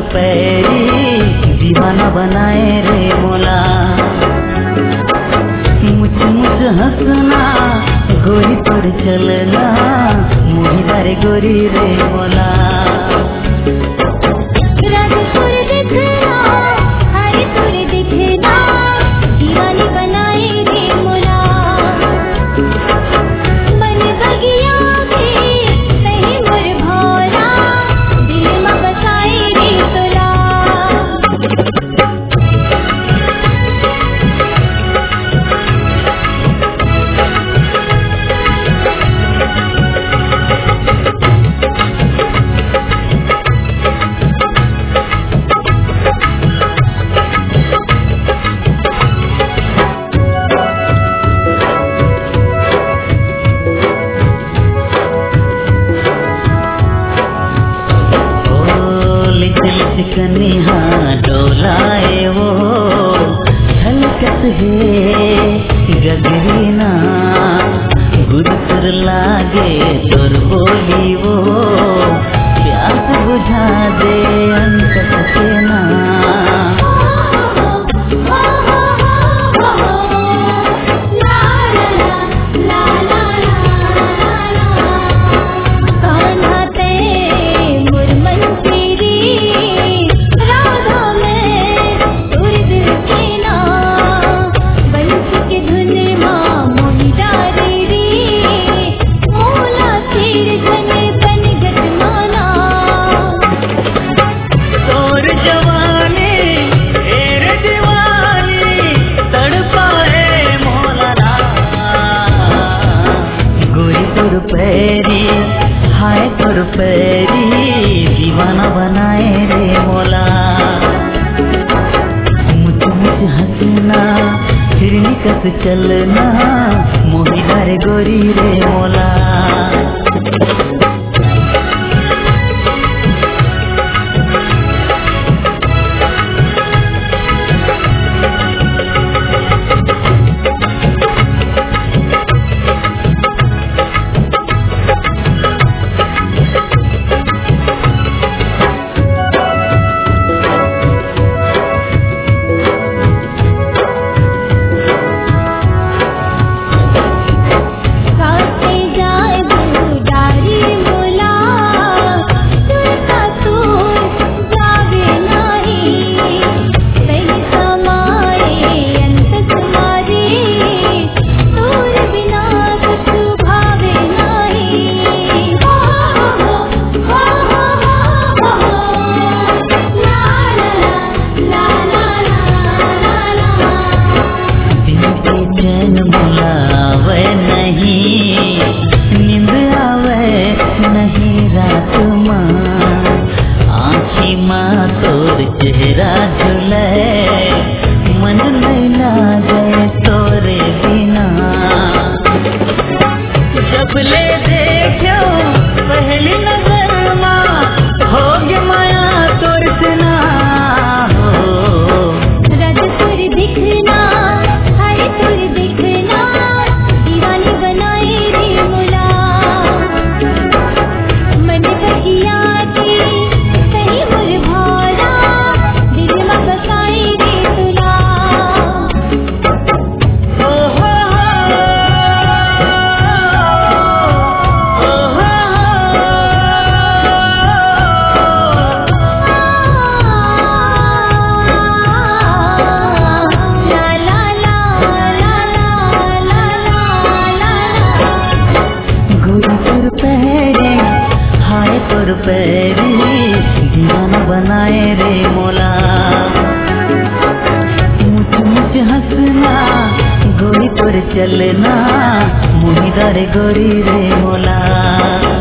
पैरी दीवाना बनाए रे मोला। मुझ हंसना गोरी तोड़ चलना मुहिदारे गोरी रे मोला। कन्हा डोलाए वो छलकत है गगरीना गुरुसुर लागे तोर बोली वो प्यास बुझा दे अंत सकेना। पैरी हाय तोर पैरी दीवाना बनाए रे मोला। मुझ हंसना हिरनी कस चलना मोहिदार गोरी रे मोला। नींद आवे नहीं रात आँखी माँ तोर चेहरा झुले मन नहीं लागे तोरे बिना। जब ले देखो पहली नजर माँ हो गया माया तोर बिना हो। रद तुर दिखना हरे तुर दिखना दीवानी बनाए रे मोला। मन बगिया की सही मुर भौरा दिल में बसाए रे तुला। पैरी दीवाना बनाए रे मोला। मुझ हंसना गोरी तोर चलना मुहिदार गोरी रे मोला।